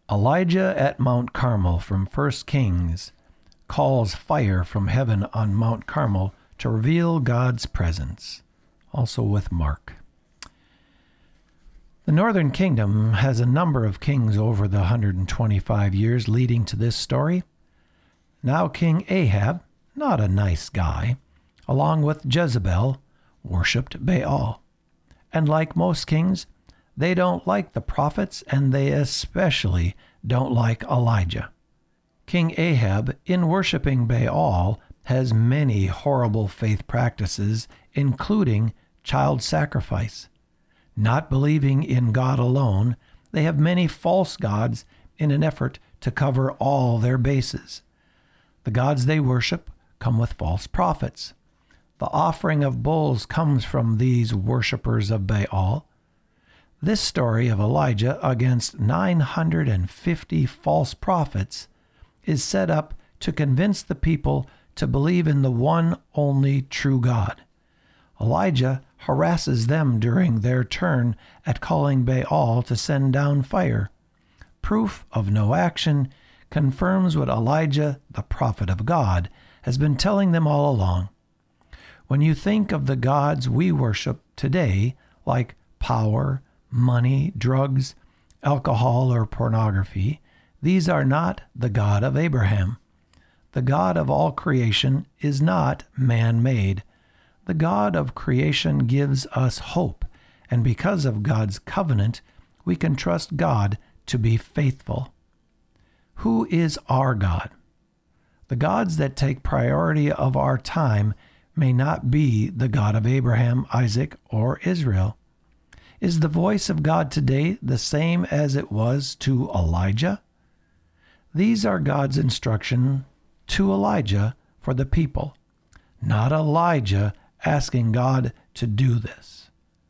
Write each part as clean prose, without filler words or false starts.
Elijah at Mount Carmel from 1 Kings calls fire from heaven on Mount Carmel to reveal God's presence, also with Mark. The northern kingdom has a number of kings over the 125 years leading to this story. Now King Ahab, not a nice guy, along with Jezebel, worshipped Baal. And like most kings, they don't like the prophets, and they especially don't like Elijah. King Ahab, in worshiping Baal, has many horrible faith practices, including child sacrifice. Not believing in God alone, they have many false gods in an effort to cover all their bases. The gods they worship come with false prophets. The offering of bulls comes from these worshippers of Baal. This story of Elijah against 950 false prophets is set up to convince the people to believe in the one only true God. Elijah harasses them during their turn at calling Baal to send down fire. Proof of no action confirms what Elijah, the prophet of God, has been telling them all along. When you think of the gods we worship today, like power, money, drugs, alcohol, or pornography, these are not the God of Abraham. The God of all creation is not man-made. The God of creation gives us hope, and because of God's covenant, we can trust God to be faithful. Who is our God? The gods that take priority of our time may not be the God of Abraham, Isaac, or Israel. Is the voice of God today the same as it was to Elijah? These are God's instruction to Elijah for the people, not Elijah asking God to do this.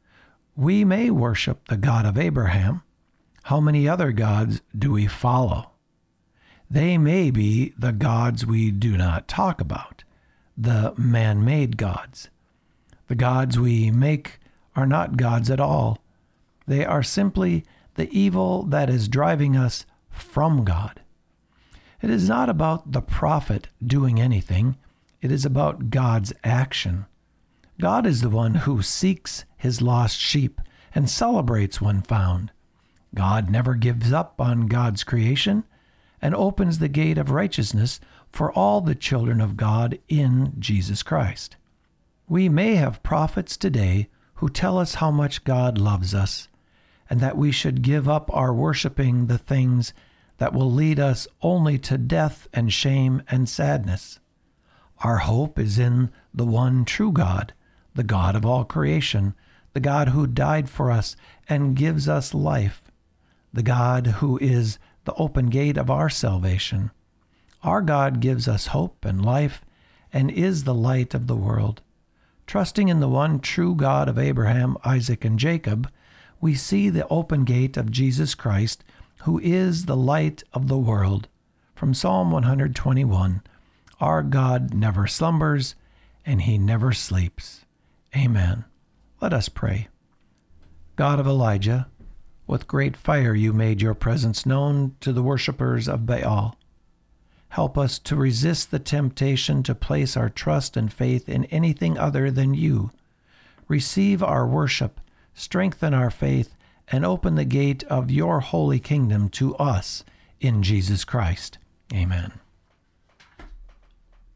We may worship the God of Abraham. How many other gods do we follow? They may be the gods we do not talk about, the man-made gods. The gods we make are not gods at all. They are simply the evil that is driving us from God. It is not about the prophet doing anything. It is about God's action. God is the one who seeks his lost sheep and celebrates when found. God never gives up on God's creation and opens the gate of righteousness for all the children of God in Jesus Christ. We may have prophets today who tell us how much God loves us and that we should give up our worshiping the things that will lead us only to death and shame and sadness. Our hope is in the one true God, the God of all creation, the God who died for us and gives us life, the God who is the open gate of our salvation. Our God gives us hope and life and is the light of the world. Trusting in the one true God of Abraham, Isaac, and Jacob, we see the open gate of Jesus Christ, who is the light of the world. From Psalm 121, our God never slumbers, and he never sleeps. Amen. Let us pray. God of Elijah, with great fire you made your presence known to the worshippers of Baal. Help us to resist the temptation to place our trust and faith in anything other than you. Receive our worship, strengthen our faith, and open the gate of your holy kingdom to us in Jesus Christ. Amen.